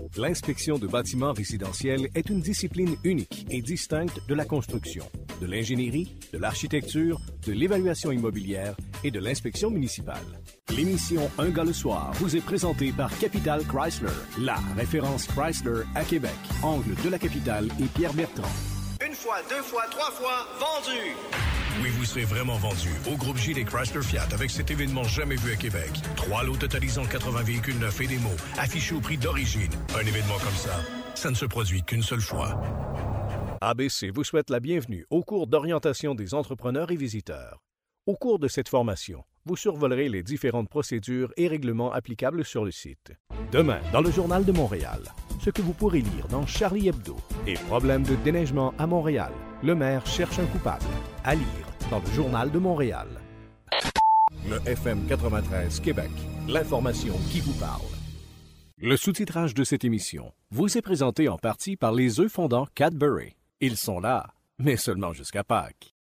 L'inspection de bâtiments résidentiels est une discipline unique et distincte de la construction, de l'ingénierie, de l'architecture, de l'évaluation immobilière et de l'inspection municipale. L'émission Un gars le soir vous est présentée par Capital Chrysler, la référence Chrysler à Québec, angle de la capitale et Pierre Bertrand. Une fois, deux fois, trois fois, vendu! Oui, vous serez vraiment vendu au groupe Gilles Chrysler Fiat avec cet événement jamais vu à Québec. 3 lots totalisant 80 véhicules neufs et démos, affichés au prix d'origine. Un événement comme ça ne se produit qu'une seule fois. ABC vous souhaite la bienvenue au cours d'orientation des entrepreneurs et visiteurs. Au cours de cette formation, vous survolerez les différentes procédures et règlements applicables sur le site. Demain, dans le Journal de Montréal, ce que vous pourrez lire dans Charlie Hebdo et problème de déneigement à Montréal. Le maire cherche un coupable. À lire dans le Journal de Montréal. Le FM 93 Québec, l'information qui vous parle. Le sous-titrage de cette émission vous est présenté en partie par les œufs fondants Cadbury. Ils sont là, mais seulement jusqu'à Pâques.